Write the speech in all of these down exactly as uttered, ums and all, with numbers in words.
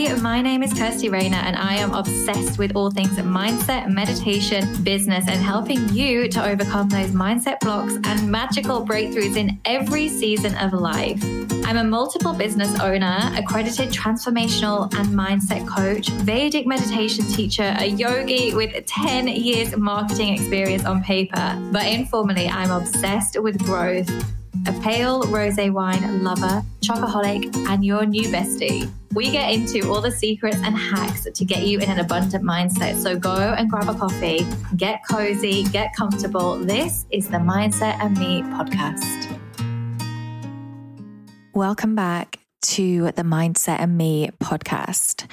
Hi, my name is Kirsty Rayner and I am obsessed with all things mindset, meditation, business, and helping you to overcome those mindset blocks and magical breakthroughs in every season of life. I'm a multiple business owner, accredited transformational and mindset coach, Vedic meditation teacher, a yogi with ten years marketing experience on paper, but informally, I'm obsessed with growth. A pale rosé wine lover, chocoholic, and your new bestie. We get into all the secrets and hacks to get you in an abundant mindset. So go and grab a coffee, get cozy, get comfortable. This is the Mindset and Me podcast. Welcome back to the Mindset and Me podcast.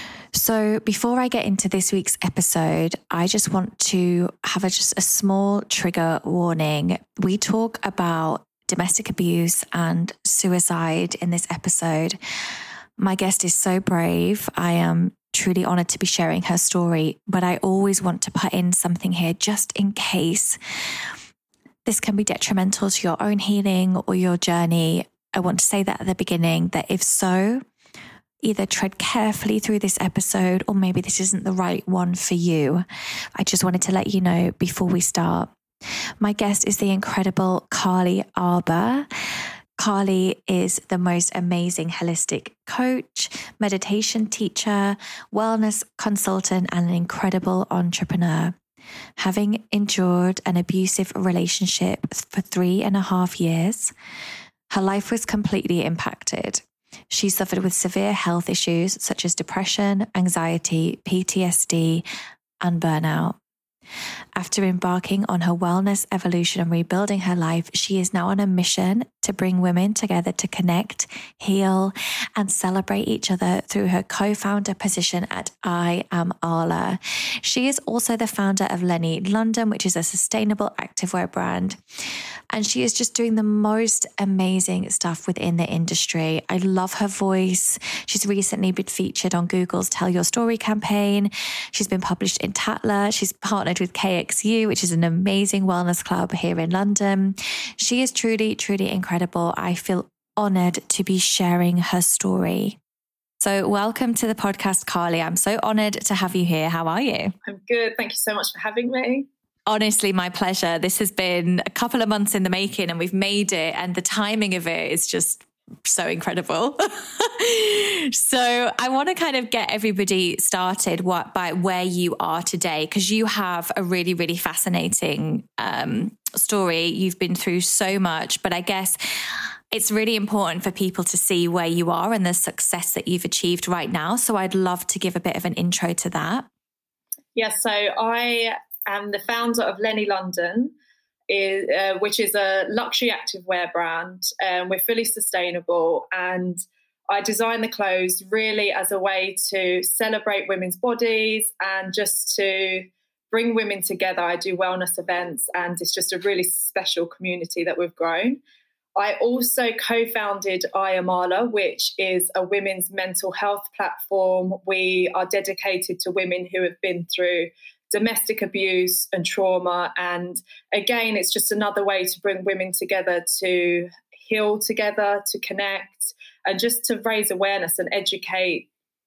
So before I get into this week's episode, I just want to have a, just a small trigger warning. We talk about domestic abuse and suicide in this episode. My guest is so brave. I am truly honored to be sharing her story, but I always want to put in something here just in case this can be detrimental to your own healing or your journey. I want to say that at the beginning, that if so, either tread carefully through this episode or maybe this isn't the right one for you. I just wanted to let you know before we start. My guest is the incredible Carly Arbour. Carly is the most amazing holistic coach, meditation teacher, wellness consultant, and an incredible entrepreneur. Having endured an abusive relationship for three and a half years, her life was completely impacted. She suffered with severe health issues such as depression, anxiety, P T S D, and burnout. After embarking on her wellness evolution and rebuilding her life, she is now on a mission to bring women together to connect, heal, and celebrate each other through her co-founder position at I Am Arla. She is also the founder of Lenny London, which is a sustainable activewear brand. And she is just doing the most amazing stuff within the industry. I love her voice. She's recently been featured on Google's Tell Your Story campaign. She's been published in Tatler. She's partnered with K X U, which is an amazing wellness club here in London. She is truly, truly incredible. I feel honored to be sharing her story. So welcome to the podcast, Carly. I'm so honored to have you here. How are you? I'm good. Thank you so much for having me. Honestly, my pleasure. This has been a couple of months in the making and we've made it, and the timing of it is just so incredible. So I want to kind of get everybody started what, by where you are today, because you have a really, really fascinating um, story. You've been through so much, but I guess it's really important for people to see where you are and the success that you've achieved right now. So I'd love to give a bit of an intro to that. Yes, yeah, so I am the founder of Lenny London, is, uh, which is a luxury activewear brand. Um, we're fully sustainable, and I design the clothes really as a way to celebrate women's bodies and just to bring women together. I do wellness events, and it's just a really special community that we've grown. I also co-founded I Am Arla, which is a women's mental health platform. We are dedicated to women who have been through domestic abuse and trauma. And again, it's just another way to bring women together to heal together, to connect, and just to raise awareness and educate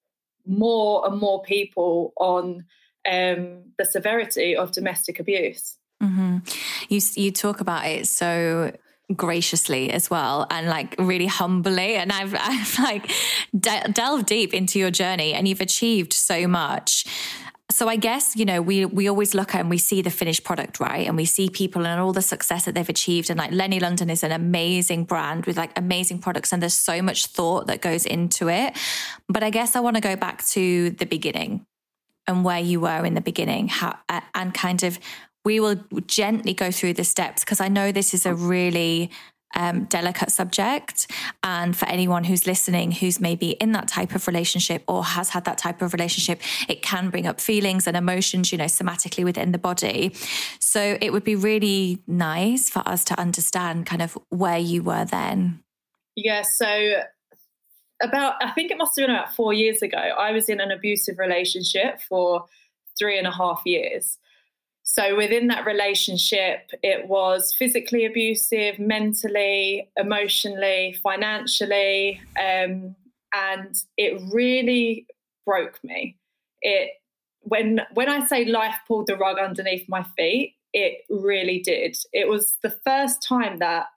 more and more people on um, the severity of domestic abuse. Mm-hmm. You, you talk about it so graciously as well, and like really humbly, and I've, I've like de- delved deep into your journey, and you've achieved so much. So I guess, you know, we we always look at and we see the finished product, right? And we see people and all the success that they've achieved. And like Lenny London is an amazing brand with like amazing products, and there's so much thought that goes into it. But I guess I want to go back to the beginning and where you were in the beginning, how, and kind of we will gently go through the steps, because I know this is a really Um, delicate subject. And for anyone who's listening, who's maybe in that type of relationship or has had that type of relationship, it can bring up feelings and emotions, you know, somatically within the body. So it would be really nice for us to understand kind of where you were then. Yeah. So about, I think it must have been about four years ago, I was in an abusive relationship for three and a half years. So within that relationship, it was physically abusive, mentally, emotionally, financially, um, and it really broke me. It when when I say life pulled the rug underneath my feet, it really did. It was the first time that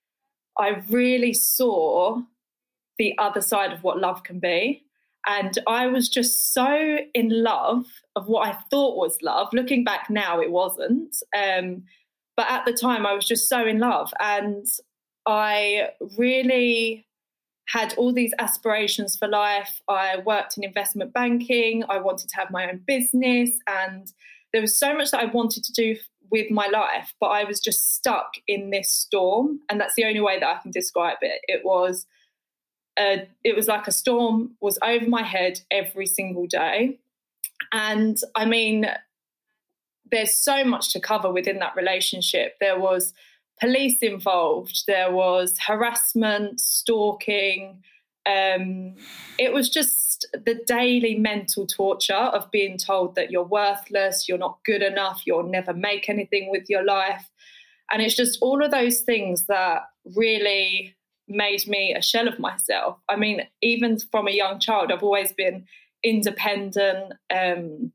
I really saw the other side of what love can be. And I was just so in love of what I thought was love. Looking back now, it wasn't. Um, but at the time, I was just so in love. And I really had all these aspirations for life. I worked in investment banking. I wanted to have my own business. And there was so much that I wanted to do with my life, but I was just stuck in this storm. And that's the only way that I can describe it. It was Uh, it was like a storm was over my head every single day. And I mean, there's so much to cover within that relationship. There was police involved. There was harassment, stalking. Um, it was just the daily mental torture of being told that you're worthless, you're not good enough, you'll never make anything with your life. And it's just all of those things that really made me a shell of myself. I mean, even from a young child, I've always been independent, um,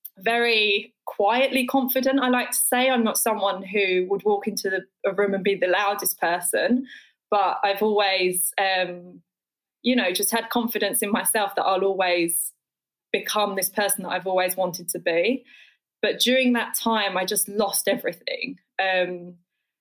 very quietly confident, I like to say. I'm not someone who would walk into the, a room and be the loudest person, but I've always, um, you know, just had confidence in myself that I'll always become this person that I've always wanted to be. But during that time, I just lost everything. Um,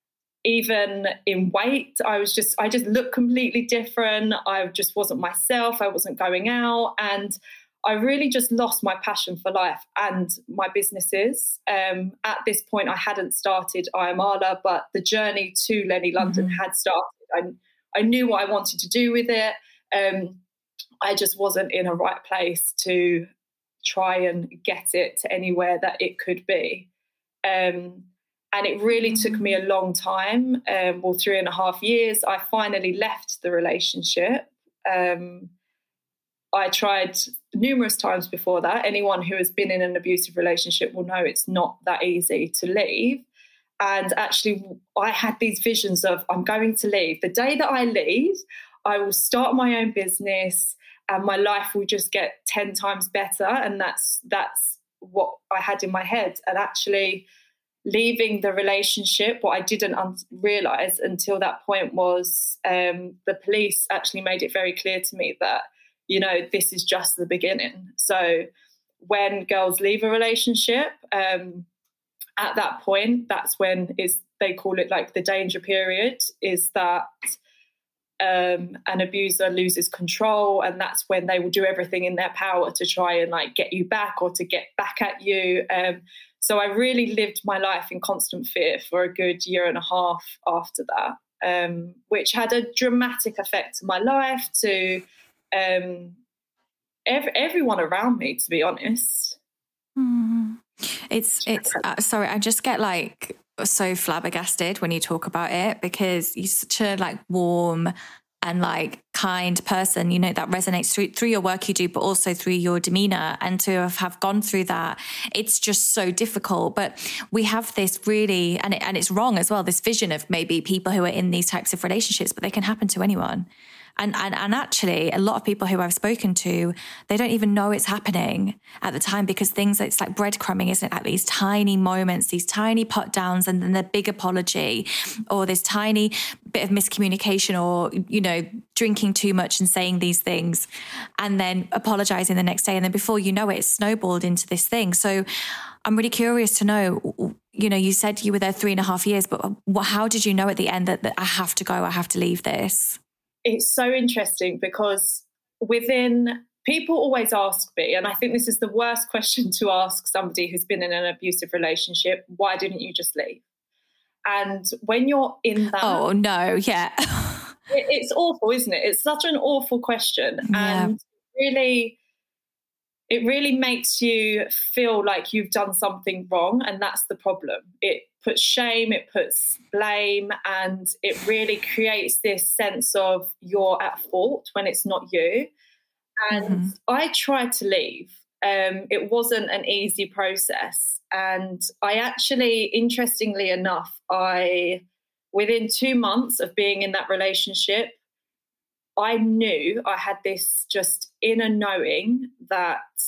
Even in weight, I was just, I just looked completely different. I just wasn't myself. I wasn't going out. And I really just lost my passion for life and my businesses. Um, at this point, I hadn't started Ayamala, but the journey to Lenny London mm-hmm. had started. I, I knew what I wanted to do with it. Um, I just wasn't in a right place to try and get it to anywhere that it could be. Um, And it really took me a long time, um, well, three and a half years. I finally left the relationship. Um, I tried numerous times before that. Anyone who has been in an abusive relationship will know it's not that easy to leave. And actually, I had these visions of, I'm going to leave. The day that I leave, I will start my own business and my life will just get ten times better. And that's that's what I had in my head. And actually, leaving the relationship, what I didn't un- realise until that point was um, the police actually made it very clear to me that, you know, this is just the beginning. So when girls leave a relationship, um, at that point, that's when is they call it like the danger period, is that um, an abuser loses control, and that's when they will do everything in their power to try and like get you back or to get back at you. Um, So I really lived my life in constant fear for a good year and a half after that, um, which had a dramatic effect to my life, to um, ev- everyone around me, to be honest. Mm. It's, it's, uh, sorry, I just get like so flabbergasted when you talk about it, because you're such a like warm and like kind person, you know, that resonates through through your work you do, but also through your demeanor. And to have, have gone through that, it's just so difficult. But we have this really, and it, and it's wrong as well, this vision of maybe people who are in these types of relationships, but they can happen to anyone. And, and and actually, a lot of people who I've spoken to, they don't even know it's happening at the time, because things, it's like breadcrumbing, isn't it? Like these tiny moments, these tiny put downs, and then the big apology, or this tiny bit of miscommunication, or, you know, drinking too much and saying these things and then apologizing the next day. And then before you know it, it's snowballed into this thing. So I'm really curious to know, you know, you said you were there three and a half years, but how did you know at the end that, that I have to go, I have to leave this? It's so interesting, because within, people always ask me, and I think this is the worst question to ask somebody who's been in an abusive relationship, why didn't you just leave? And when you're in that... Oh, no, yeah. it, it's awful, isn't it? It's such an awful question. Yeah. And really, it really makes you feel like you've done something wrong, and that's the problem. It puts shame, it puts blame, and it really creates this sense of you're at fault when it's not you. And mm-hmm. I tried to leave. Um, it wasn't an easy process. And I actually, interestingly enough, I, within two months of being in that relationship, I knew I had this just inner knowing that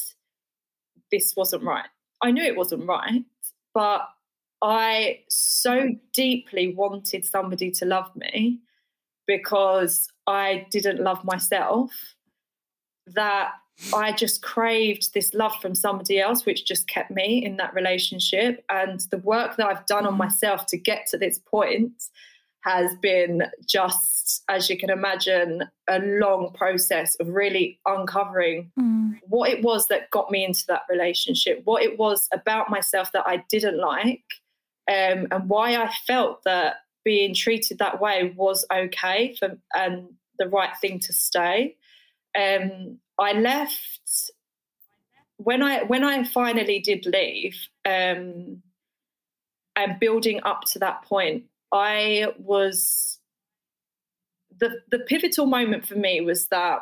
this wasn't right. I knew it wasn't right, but I so deeply wanted somebody to love me because I didn't love myself that I just craved this love from somebody else, which just kept me in that relationship. And the work that I've done on myself to get to this point has been just, as you can imagine, a long process of really uncovering mm. what it was that got me into that relationship, what it was about myself that I didn't like, um, and why I felt that being treated that way was okay for, and the right thing to stay. Um, I left when I when I finally did leave, um, and building up to that point, I was the the pivotal moment for me was that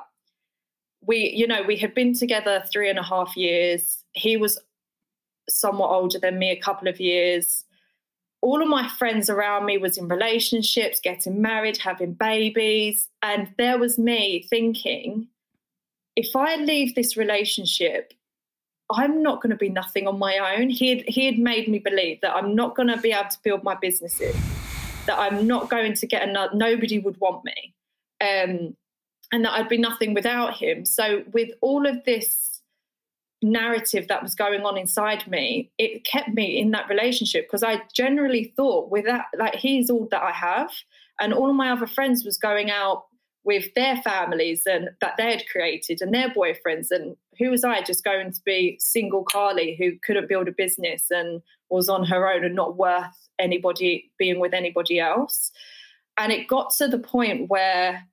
we, you know, we had been together three and a half years. He was somewhat older than me, a couple of years. All of my friends around me was in relationships, getting married, having babies, and there was me thinking, if I leave this relationship, I'm not going to be nothing on my own. He had, he had made me believe that I'm not going to be able to build my businesses, that I'm not going to get another, nobody would want me, um, and that I'd be nothing without him. So with all of this narrative that was going on inside me, it kept me in that relationship because I generally thought with that, like, he's all that I have. And all of my other friends was going out with their families and that they had created and their boyfriends. And who was I just going to be single Carly who couldn't build a business and was on her own and not worth anybody being with anybody else? And it got to the point where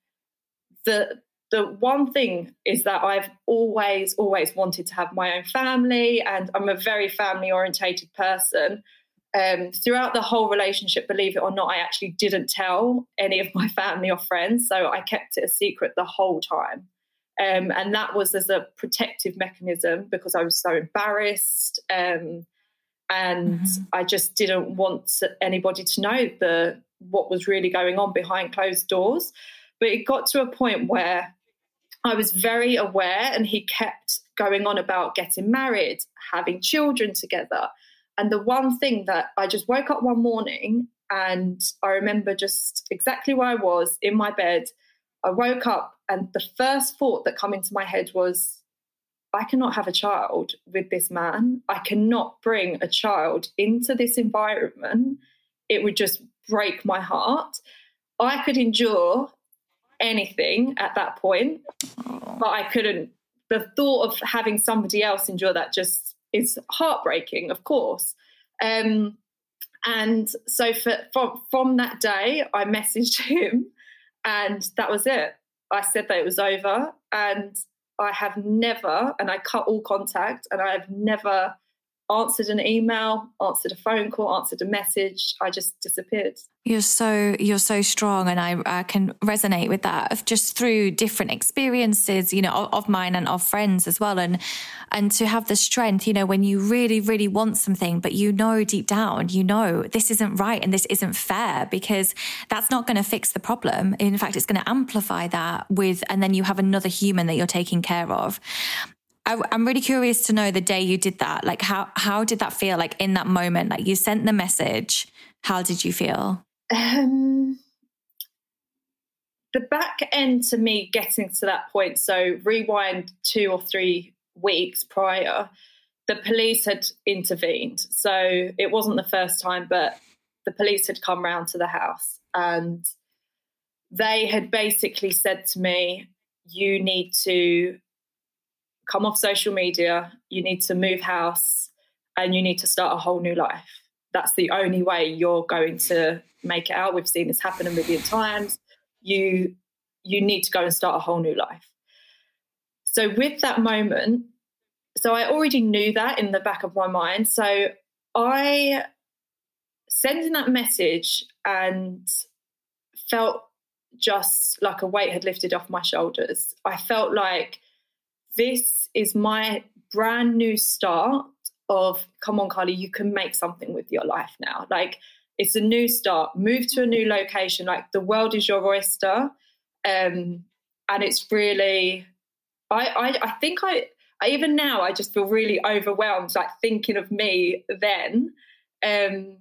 the the one thing is that I've always, always wanted to have my own family, and I'm a very family orientated person. Um, throughout the whole relationship, believe it or not, I actually didn't tell any of my family or friends. So I kept it a secret the whole time. Um, and that was as a protective mechanism because I was so embarrassed. Um, and mm-hmm. I just didn't want anybody to know the what was really going on behind closed doors. But it got to a point where I was very aware, and he kept going on about getting married, having children together. And the one thing that I just woke up one morning and I remember just exactly where I was in my bed. I woke up and the first thought that came into my head was, I cannot have a child with this man. I cannot bring a child into this environment. It would just break my heart. I could endure anything at that point, oh. but I couldn't. The thought of having somebody else endure that just is heartbreaking, of course. Um, and so for, from, from that day, I messaged him and that was it. I said that it was over, and I have never, and I cut all contact, and I have never answered an email, answered a phone call, answered a message. I just disappeared. You're so you're so strong, and I, I can resonate with that just through different experiences, you know, of, of mine and of friends as well. And and to have the strength, you know, when you really, really want something, but you know deep down, you know, this isn't right and this isn't fair, because that's not going to fix the problem. In fact, it's going to amplify that with, and then you have another human that you're taking care of. I, I'm really curious to know the day you did that. Like, how how did that feel? Like in that moment, like you sent the message, how did you feel? Um, the back end to me getting to that point, so rewind two or three weeks prior, the police had intervened. So it wasn't the first time, but the police had come round to the house and they had basically said to me, you need to come off social media, you need to move house, and you need to start a whole new life. That's the only way you're going to make it out. We've seen this happen a million times. You you need to go and start a whole new life. So with that moment, so I already knew that in the back of my mind. So I sending that message and felt just like a weight had lifted off my shoulders. I felt like this is my brand new start of, come on, Carly, you can make something with your life now. Like, it's a new start. Move to a new location. Like, the world is your oyster. Um, and it's really, I, I, I think I, even now, I just feel really overwhelmed, like thinking of me then. Um,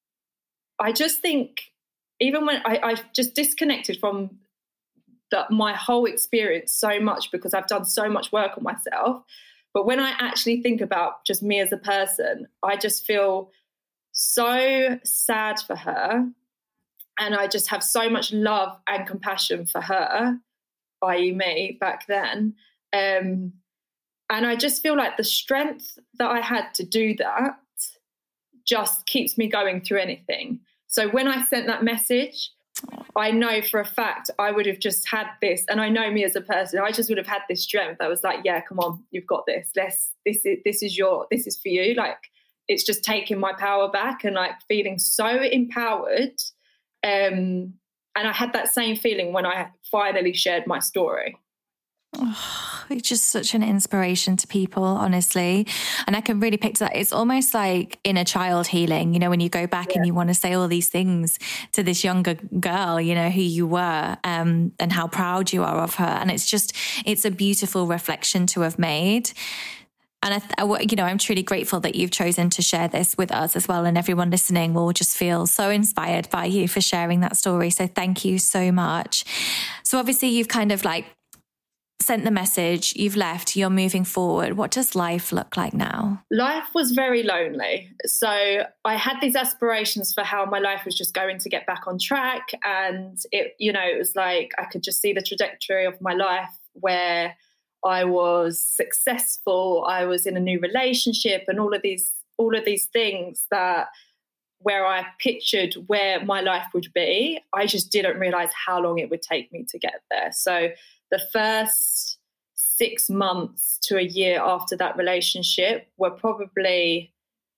I just think, even when I, I just disconnected from the, my whole experience so much because I've done so much work on myself. But when I actually think about just me as a person, I just feel so sad for her. And I just have so much love and compassion for her, that is me back then. Um, and I just feel like the strength that I had to do that just keeps me going through anything. So when I sent that message, I know for a fact I would have just had this, and I know me as a person, I just would have had this strength. I was like, yeah, come on, you've got this. Let's, this is, this is your, this is for you. Like, it's just taking my power back and like feeling so empowered. Um, and I had that same feeling when I finally shared my story. Oh, it's just such an inspiration to people, honestly. And I can really picture that. It's almost like inner child healing, you know, when you go back yeah. and you want to say all these things to this younger girl, you know, who you were, um, and how proud you are of her. And it's just, it's a beautiful reflection to have made. And, I, I, you know, I'm truly grateful that you've chosen to share this with us as well. And everyone listening will just feel so inspired by you for sharing that story. So thank you so much. So obviously you've kind of like sent the message, you've left, you're moving forward. What does life look like now? Life was very lonely. So I had these aspirations for how my life was just going to get back on track. And it, you know, it was like I could just see the trajectory of my life where I was successful, I was in a new relationship, and all of these, all of these things that where I pictured where my life would be. I just didn't realize how long it would take me to get there. So the first six months to a year after that relationship were probably,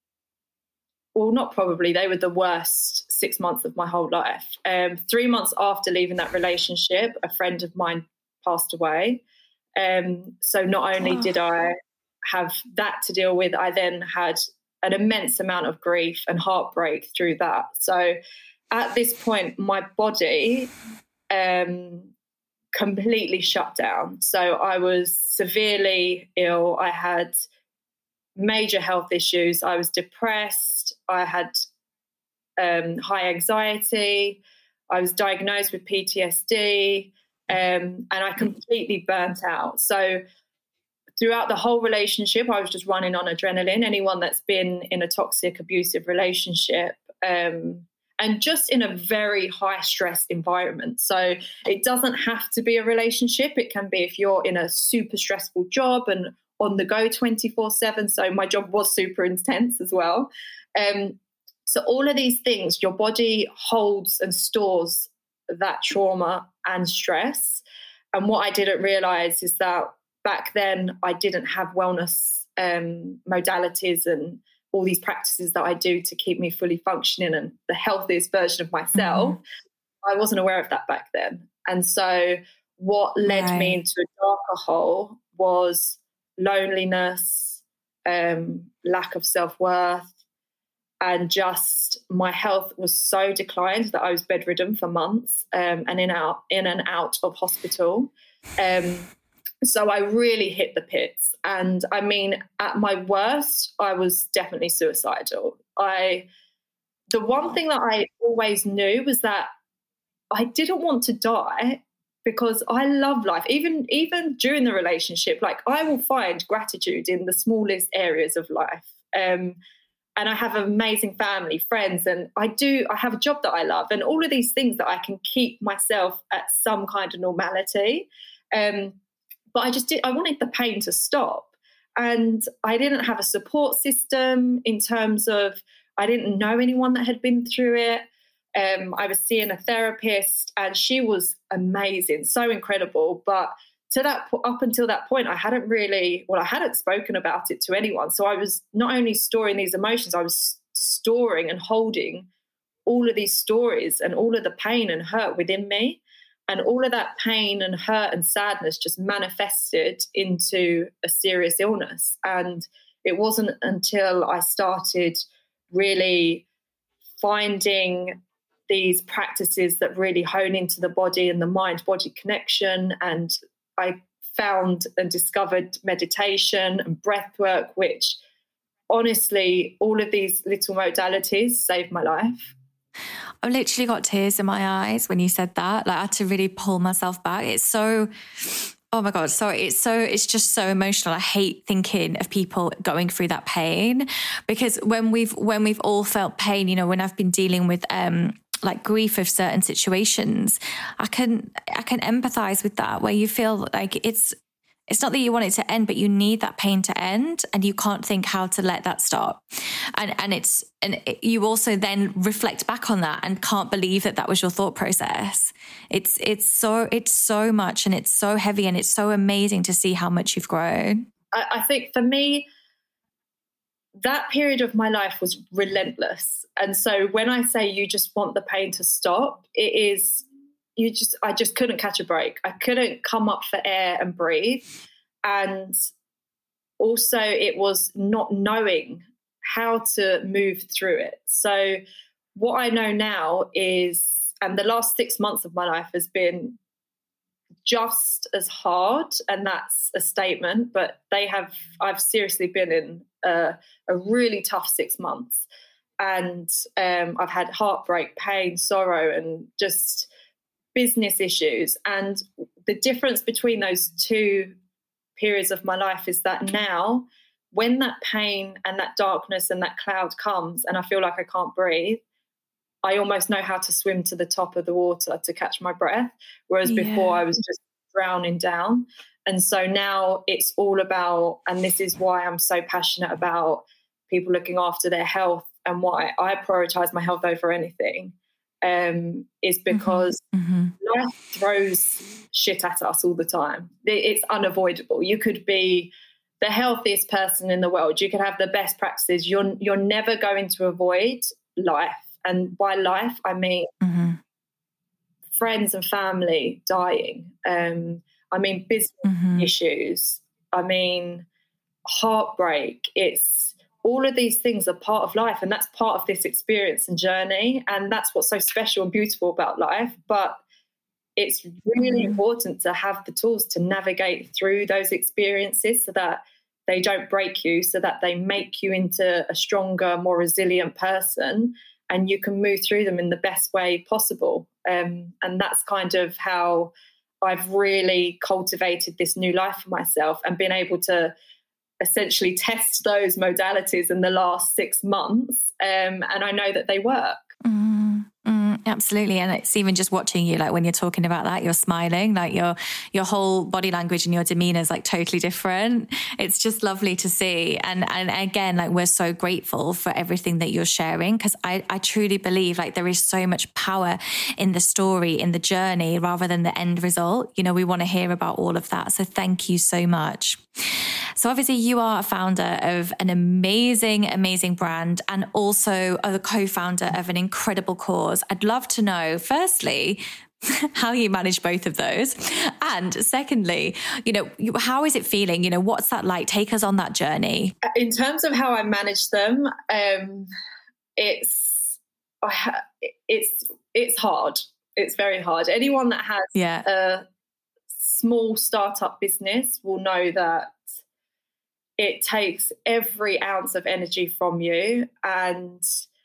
well, not probably, they were the worst six months of my whole life. Um, three months after leaving that relationship, a friend of mine passed away. Um, so not only did I have that to deal with, I then had an immense amount of grief and heartbreak through that. So at this point, my body um, completely shut down. So I was severely ill. I had major health issues. I was depressed. I had um, high anxiety. I was diagnosed with P T S D. Um, and I completely burnt out. So throughout the whole relationship, I was just running on adrenaline. Anyone that's been in a toxic, abusive relationship, um, and just in a very high stress environment. So it doesn't have to be a relationship. It can be if you're in a super stressful job and on the go twenty-four seven. So my job was super intense as well. Um, so all of these things, your body holds and stores that trauma and stress. And what I didn't realize is that back then I didn't have wellness um, modalities and all these practices that I do to keep me fully functioning and the healthiest version of myself. Mm-hmm. I wasn't aware of that back then. And so what led right. me into a darker hole was loneliness, um, lack of self-worth, and just my health was so declined that I was bedridden for months um, and in out in and out of hospital. Um, so I really hit the pits. And I mean, at my worst, I was definitely suicidal. I, the one thing that I always knew was that I didn't want to die because I love life. Even, even during the relationship, like I will find gratitude in the smallest areas of life. Um, And I have an amazing family, friends, and I do, I have a job that I love and all of these things that I can keep myself at some kind of normality. Um, but I just did, I wanted the pain to stop. And I didn't have a support system in terms of, I didn't know anyone that had been through it. Um, I was seeing a therapist and she was amazing, so incredible. But to that, up until that point, I hadn't really, well, I hadn't spoken about it to anyone. So I was not only storing these emotions, I was storing and holding all of these stories and all of the pain and hurt within me. And all of that pain and hurt and sadness just manifested into a serious illness. And it wasn't until I started really finding these practices that really hone into the body and the mind-body connection, and I found and discovered meditation and breath work, which honestly, all of these little modalities saved my life. I literally got tears in my eyes when you said that. Like, I had to really pull myself back. It's so, oh my God, sorry. It's so, it's just so emotional. I hate thinking of people going through that pain, because when we've, when we've all felt pain, you know, when I've been dealing with, um, like grief of certain situations, I can, I can empathize with that, where you feel like it's, it's not that you want it to end, but you need that pain to end, and you can't think how to let that stop. And, and it's, and it, you also then reflect back on that and can't believe that that was your thought process. It's, it's so, it's so much, and it's so heavy, and it's so amazing to see how much you've grown. I, I think for me, that period of my life was relentless. And so when I say you just want the pain to stop, it is, you just, I just couldn't catch a break. I couldn't come up for air and breathe. And also it was not knowing how to move through it. So what I know now is, and the last six months of my life has been just as hard, and that's a statement, but they have, I've seriously been in a, a really tough six months. And um, I've had heartbreak, pain, sorrow, and just business issues. And the difference between those two periods of my life is that now, when that pain and that darkness and that cloud comes and I feel like I can't breathe, I almost know how to swim to the top of the water to catch my breath. Whereas yeah. before I was just drowning down. And so now it's all about, and this is why I'm so passionate about people looking after their health, and why I prioritize my health over anything. Um, is because mm-hmm. life throws shit at us all the time. It's unavoidable. You could be the healthiest person in the world. You could have the best practices. You're you're never going to avoid life. And by life, I mean mm-hmm. friends and family dying. Um, I mean business mm-hmm. issues. I mean heartbreak. It's all of these things are part of life, and that's part of this experience and journey. And that's what's so special and beautiful about life. But it's really important to have the tools to navigate through those experiences so that they don't break you, so that they make you into a stronger, more resilient person, and you can move through them in the best way possible. Um, and that's kind of how I've really cultivated this new life for myself, and been able to essentially test those modalities in the last six months. Um, and I know that they work. Mm, mm, absolutely. And it's even just watching you, like when you're talking about that, you're smiling, like your, your whole body language and your demeanor is like totally different. It's just lovely to see. And, and again, like we're so grateful for everything that you're sharing, because I, I truly believe like there is so much power in the story, in the journey, rather than the end result. You know, we want to hear about all of that. So thank you so much. So obviously you are a founder of an amazing, amazing brand, and also a co-founder of an incredible cause. I'd love to know, firstly, how you manage both of those. And secondly, you know, how is it feeling? You know, what's that like? Take us on that journey. In terms of how I manage them, um, it's, it's, it's hard. It's very hard. Anyone that has yeah. a small startup business will know that it takes every ounce of energy from you. And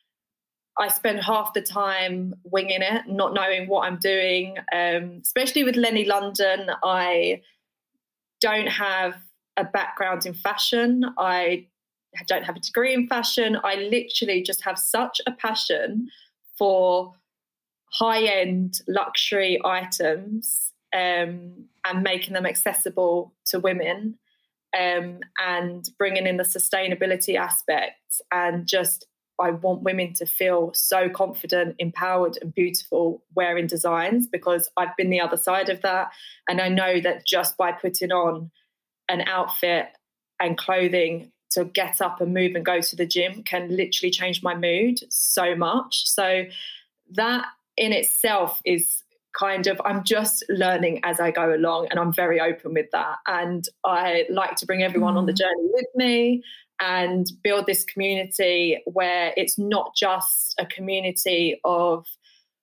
I spend half the time winging it, not knowing what I'm doing. Um, especially with Lenny London, I don't have a background in fashion. I don't have a degree in fashion. I literally just have such a passion for high-end luxury items um, and making them accessible to women. Um, and bringing in the sustainability aspect, and just I want women to feel so confident, empowered and beautiful wearing designs, because I've been the other side of that. And I know that just by putting on an outfit and clothing to get up and move and go to the gym can literally change my mood so much. So that in itself is kind of, I'm just learning as I go along, and I'm very open with that. And I like to bring everyone mm. on the journey with me and build this community where it's not just a community of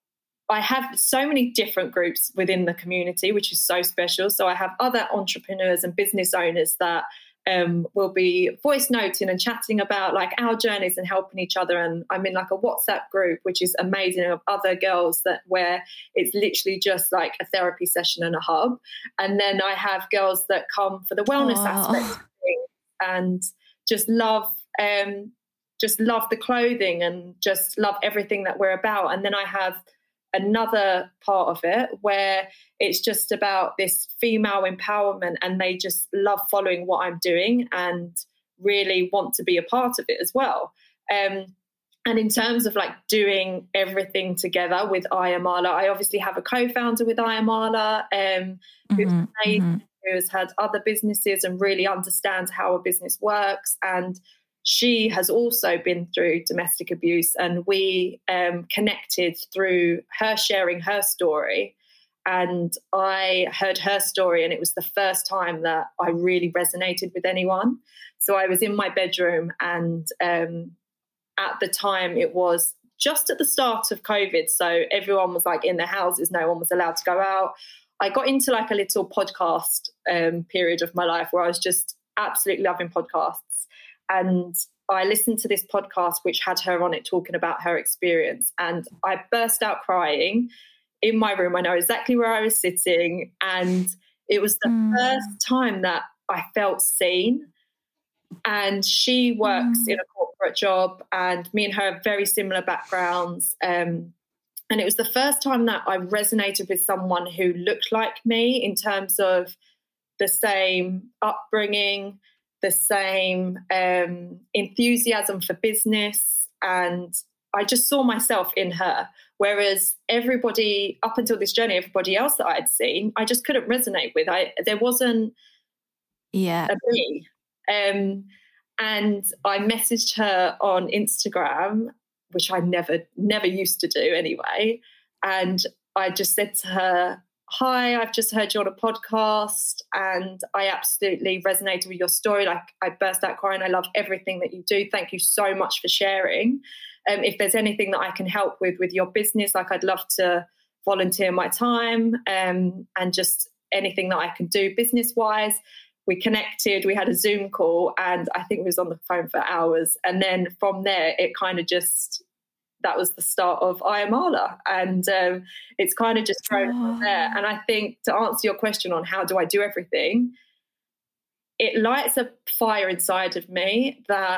I have so many different groups within the community, which is so special. So I have other entrepreneurs and business owners that um, will be voice noting and chatting about like our journeys and helping each other. And I'm in like a WhatsApp group, which is amazing, of other girls that where it's literally just like a therapy session and a hub. And then I have girls that come for the wellness Aww. aspect of things and just love um, just love the clothing and just love everything that we're about. And then I have another part of it where it's just about this female empowerment, and they just love following what I'm doing and really want to be a part of it as well. Um, and in terms of like doing everything together with Ayamala, I obviously have a co-founder with Ayamala um, who's Mm-hmm, amazing, mm-hmm. who has had other businesses and really understands how a business works. And she has also been through domestic abuse, and we um, connected through her sharing her story. And I heard her story, and it was the first time that I really resonated with anyone. So I was in my bedroom, and um, at the time it was just at the start of COVID. So everyone was like in their houses, no one was allowed to go out. I got into like a little podcast um, period of my life where I was just absolutely loving podcasts. And I listened to this podcast which had her on it talking about her experience, and I burst out crying in my room. I know exactly where I was sitting, and it was the mm. first time that I felt seen. And she works mm. in a corporate job, and me and her have very similar backgrounds. Um, and it was the first time that I resonated with someone who looked like me in terms of the same upbringing, the same um, enthusiasm for business. And I just saw myself in her. Whereas everybody, up until this journey, everybody else that I'd seen, I just couldn't resonate with. I There wasn't yeah. a me. Um, and I messaged her on Instagram, which I never, never used to do anyway. And I just said to her, hi, I've just heard you on a podcast and I absolutely resonated with your story. Like, I burst out crying. I love everything that you do. Thank you so much for sharing. Um, if there's anything that I can help with with your business, like I'd love to volunteer my time um, and just anything that I can do business-wise. We connected, we had a Zoom call, and I think we was on the phone for hours. And then from there, it kind of just, that was the start of Ayamala. And um, it's kind of just grown from there. And I think to answer your question on how do I do everything, it lights a fire inside of me that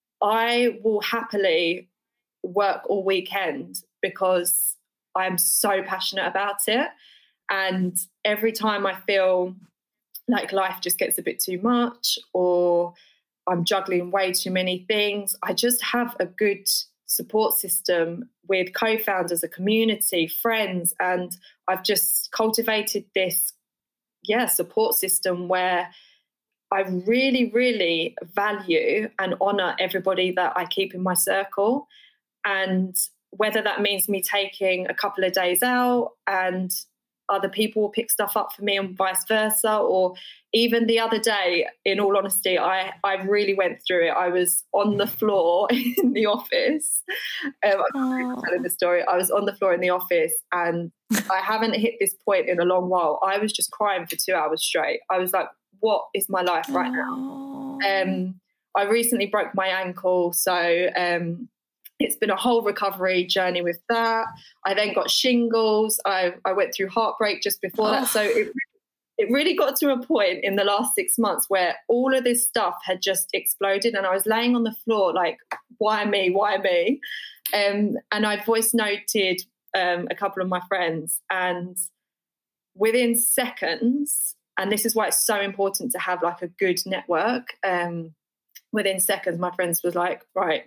I will happily work all weekend because I'm so passionate about it. And every time I feel like life just gets a bit too much or I'm juggling way too many things, I just have a good support system with co-founders, a community, friends, and I've just cultivated this, yeah, support system where I really, really value and honour everybody that I keep in my circle. And whether that means me taking a couple of days out and other people will pick stuff up for me and vice versa, or even the other day, in all honesty, I, I really went through it. I was on the floor in the office. Um, I'm telling the story. I was on the floor in the office and I haven't hit this point in a long while. I was just crying for two hours straight. I was like, what is my life right now? Um, I recently broke my ankle, so um, it's been a whole recovery journey with that. I then got shingles. I, I went through heartbreak just before oh. that. So it, it really got to a point in the last six months where all of this stuff had just exploded and I was laying on the floor like, why me, why me? Um, and I voice noted um, a couple of my friends, and within seconds, and this is why it's so important to have like a good network, um, within seconds, my friends was like, right,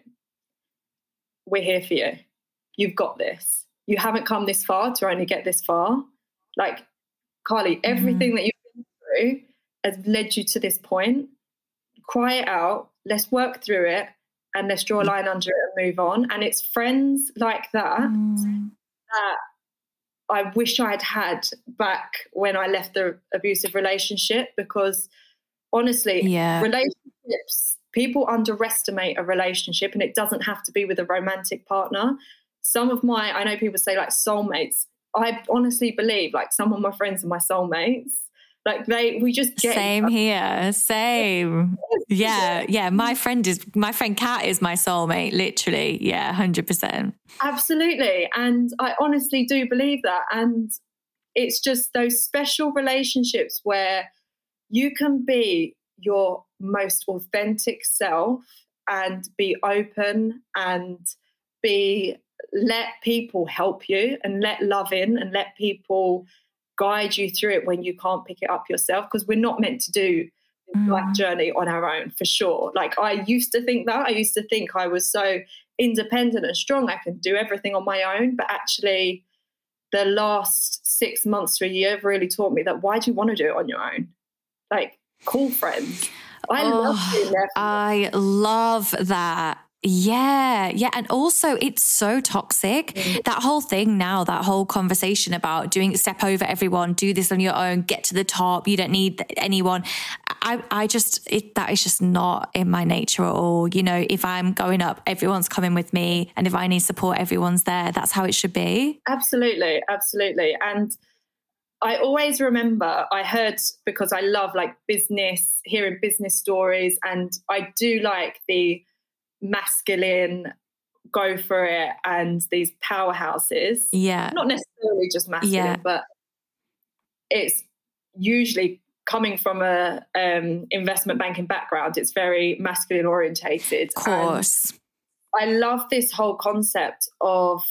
we're here for you. You've got this. You haven't come this far to only get this far. Like, Carly, everything mm-hmm. that you've been through has led you to this point. Cry it out. Let's work through it and let's draw a line under it and move on. And it's friends like that mm. that I wish I'd had back when I left the abusive relationship, because honestly, yeah. relationships, people underestimate a relationship, and it doesn't have to be with a romantic partner. some of my, I know people say like soulmates. I honestly believe like some of my friends are my soulmates. Like they, we just get same here, same. Yeah, yeah. My friend is my friend Kat is my soulmate, literally. Yeah, one hundred percent. Absolutely, and I honestly do believe that. And it's just those special relationships where you can be your most authentic self and be open and be let people help you and let love in and let people guide you through it when you can't pick it up yourself, because we're not meant to do this mm. life journey on our own, for sure. Like I used to think that. I used to think I was so independent and strong, I can do everything on my own. But actually the last six months to a year have really taught me that why do you want to do it on your own? Like, call friends. I oh, love being there. I love that. Yeah, yeah. And also it's so toxic. Mm. That whole thing now, that whole conversation about doing step over everyone, do this on your own, get to the top. You don't need anyone. I, I just, it, that is just not in my nature at all. You know, if I'm going up, everyone's coming with me. And if I need support, everyone's there. That's how it should be. Absolutely. Absolutely. And I always remember, I heard, because I love like business, hearing business stories, and I do like the masculine, go for it, and these powerhouses. Yeah. Not necessarily just masculine, yeah. but it's usually coming from a um, investment banking background. It's very masculine orientated. Of course. And I love this whole concept of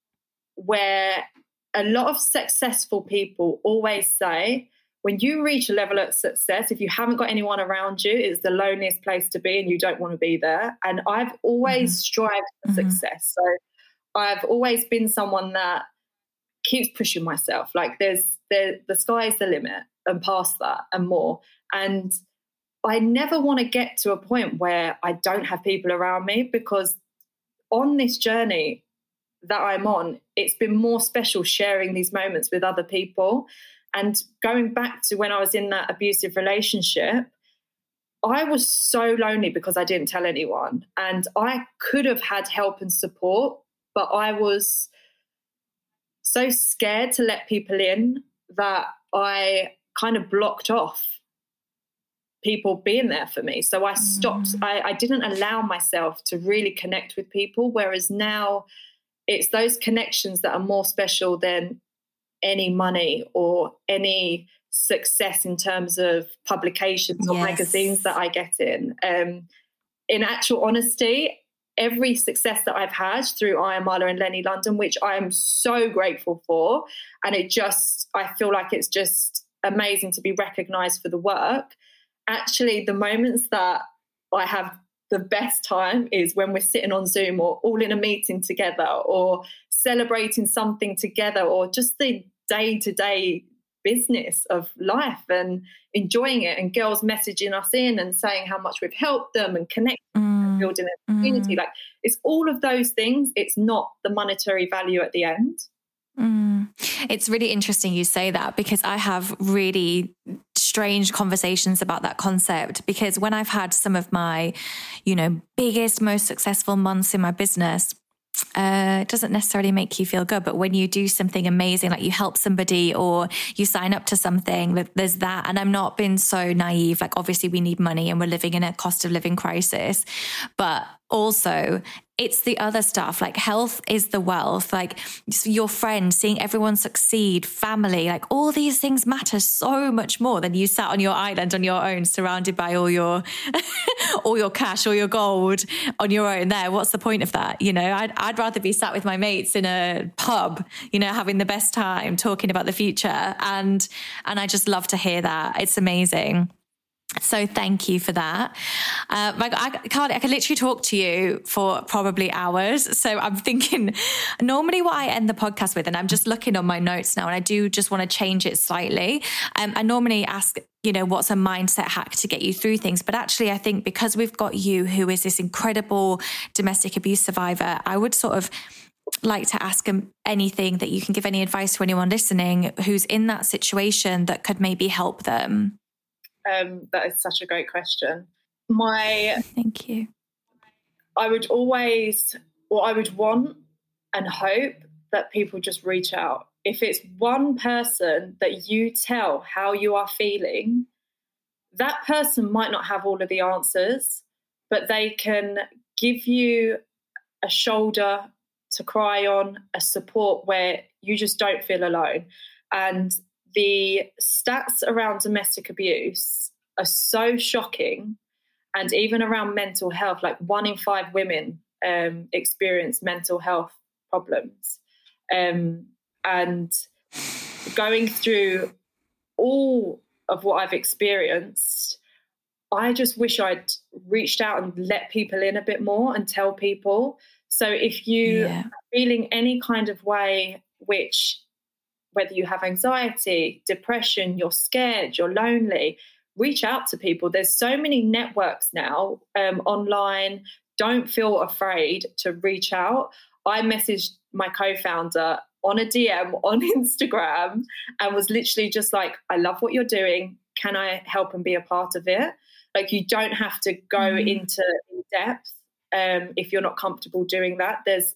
where a lot of successful people always say, when you reach a level of success, if you haven't got anyone around you, it's the loneliest place to be and you don't want to be there. And I've always mm-hmm. strived for mm-hmm. success. So I've always been someone that keeps pushing myself. Like there's the, the sky's the limit and past that and more. And I never want to get to a point where I don't have people around me, because on this journey that I'm on, it's been more special sharing these moments with other people. And going back to when I was in that abusive relationship, I was so lonely because I didn't tell anyone. And I could have had help and support, but I was so scared to let people in that I kind of blocked off people being there for me. So I stopped. Mm. I, I didn't allow myself to really connect with people, whereas now it's those connections that are more special than any money or any success in terms of publications or yes. magazines that I get in. Um, in actual honesty, every success that I've had through I Am Marla and Lenny London, which I am so grateful for, and it just, I feel like it's just amazing to be recognised for the work. Actually, the moments that I have the best time is when we're sitting on Zoom or all in a meeting together or celebrating something together, or just the day-to-day business of life and enjoying it, and girls messaging us in and saying how much we've helped them and connecting mm. and building a community. Mm. Like, it's all of those things. It's not the monetary value at the end. Mm. It's really interesting you say that, because I have really strange conversations about that concept, because when I've had some of my, you know, biggest, most successful months in my business, Uh, it doesn't necessarily make you feel good, but when you do something amazing, like you help somebody or you sign up to something, there's that. And I'm not being so naive. Like, obviously we need money and we're living in a cost of living crisis, but also it's the other stuff. Like, health is the wealth, like your friends, seeing everyone succeed, family, like all these things matter so much more than you sat on your island on your own, surrounded by all your, all your cash, all your gold on your own there. What's the point of that? You know, I'd, I'd rather be sat with my mates in a pub, you know, having the best time, talking about the future. And, and I just love to hear that. It's amazing. So thank you for that. Uh, I, Carly, I could literally talk to you for probably hours. So I'm thinking, normally what I end the podcast with, and I'm just looking on my notes now, and I do just want to change it slightly. Um, I normally ask, you know, what's a mindset hack to get you through things? But actually, I think because we've got you, who is this incredible domestic abuse survivor, I would sort of like to ask them anything that you can give any advice to anyone listening who's in that situation that could maybe help them. Um, that is such a great question. My Thank you. I would always, or I would want and hope that people just reach out. If it's one person that you tell how you are feeling, that person might not have all of the answers, but they can give you a shoulder to cry on, a support where you just don't feel alone. And the stats around domestic abuse are so shocking. And even around mental health, like one in five women um, experience mental health problems. Um, and going through all of what I've experienced, I just wish I'd reached out and let people in a bit more and tell people. So if you Yeah. are feeling any kind of way, which whether you have anxiety, depression, you're scared, you're lonely, reach out to people. There's so many networks now um, online. Don't feel afraid to reach out. I messaged my co-founder on a D M on Instagram and was literally just like, I love what you're doing. Can I help and be a part of it? Like, you don't have to go mm. into in depth um, if you're not comfortable doing that. There's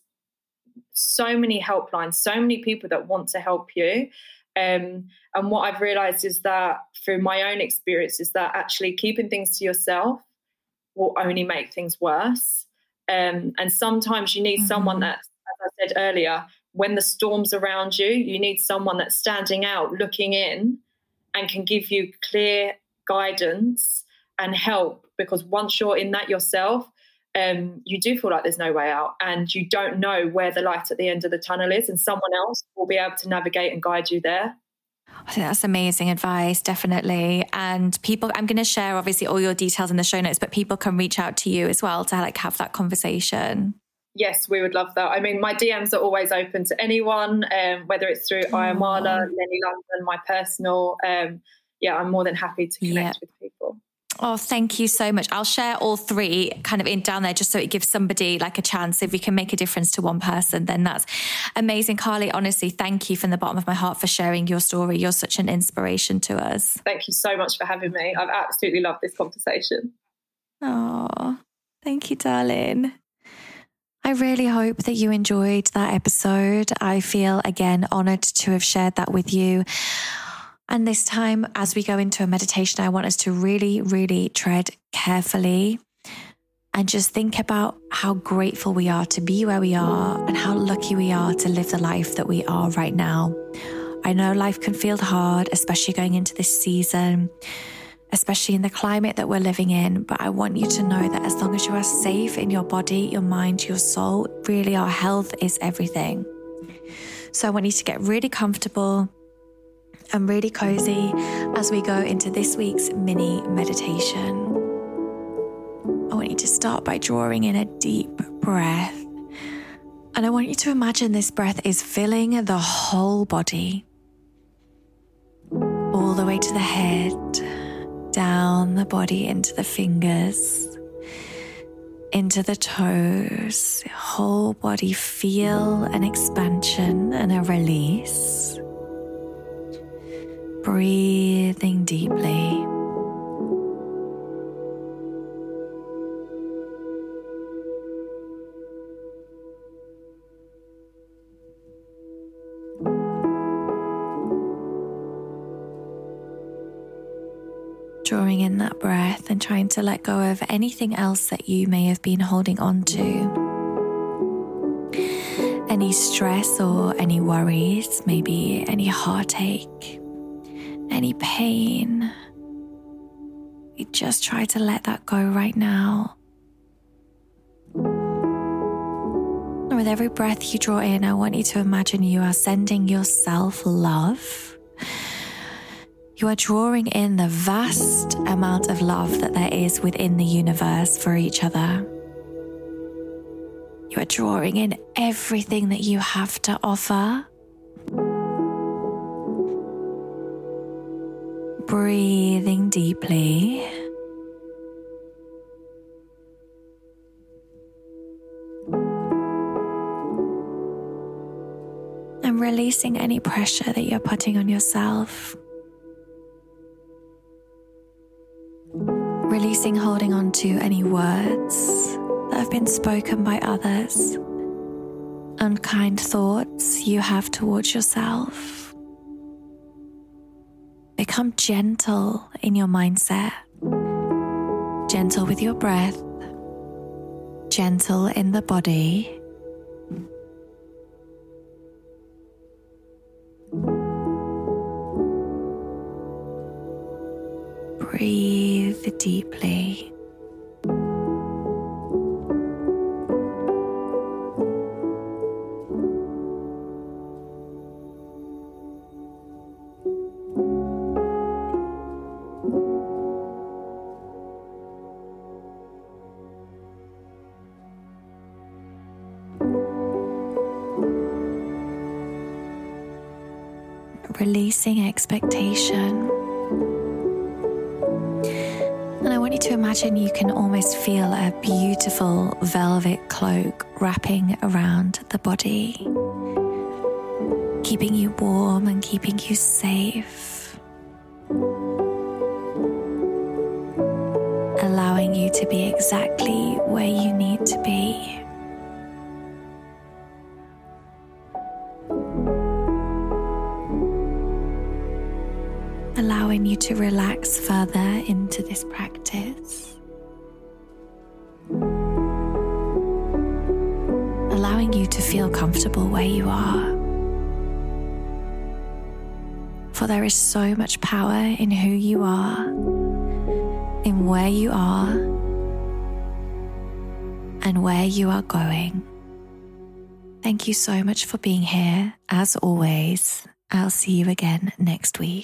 so many helplines, so many people that want to help you. Um, and what I've realized is that through my own experience is that actually keeping things to yourself will only make things worse. Um, and sometimes you need mm-hmm. someone that, as I said earlier, when the storm's around you, you need someone that's standing out, looking in, and can give you clear guidance and help. Because once you're in that yourself, um, you do feel like there's no way out and you don't know where the light at the end of the tunnel is, and someone else will be able to navigate and guide you there. I think that's amazing advice, definitely. And people, I'm going to share obviously all your details in the show notes, but people can reach out to you as well to like have that conversation. Yes, we would love that. I mean, my D Ms are always open to anyone, um, whether it's through oh. Ayamala, Lenny London, my personal. Um, yeah, I'm more than happy to connect yep. with people. Oh, thank you so much. I'll share all three kind of in down there just so it gives somebody like a chance. If we can make a difference to one person, then that's amazing. Carly, honestly, thank you from the bottom of my heart for sharing your story. You're such an inspiration to us. Thank you so much for having me. I've absolutely loved this conversation. Oh, thank you, darling. I really hope that you enjoyed that episode. I feel, again, honoured to have shared that with you. And this time, as we go into a meditation, I want us to really, really tread carefully and just think about how grateful we are to be where we are and how lucky we are to live the life that we are right now. I know life can feel hard, especially going into this season, especially in the climate that we're living in. But I want you to know that as long as you are safe in your body, your mind, your soul, really our health is everything. So I want you to get really comfortable and really cozy as we go into this week's mini meditation. I want you to start by drawing in a deep breath. And I want you to imagine this breath is filling the whole body, all the way to the head, down the body into the fingers, into the toes. Whole body, feel an expansion and a release. Breathing deeply. Drawing in that breath and trying to let go of anything else that you may have been holding on to. Any stress or any worries, maybe any heartache, any pain. We just try to let that go right now. And with every breath you draw in, I want you to imagine you are sending yourself love. You are drawing in the vast amount of love that there is within the universe for each other. You are drawing in everything that you have to offer. Breathing deeply. And releasing any pressure that you're putting on yourself. Releasing holding on to any words that have been spoken by others. unkind thoughts you have towards yourself. Become gentle in your mindset, gentle with your breath, gentle in the body. Breathe deeply. Releasing expectation. And I want you to imagine you can almost feel a beautiful velvet cloak wrapping around the body, keeping you warm and keeping you safe, allowing you to be exactly where you need to be. Allowing you to relax further into this practice. Allowing you to feel comfortable where you are. For there is so much power in who you are, in where you are, and where you are going. Thank you so much for being here. As always, I'll see you again next week.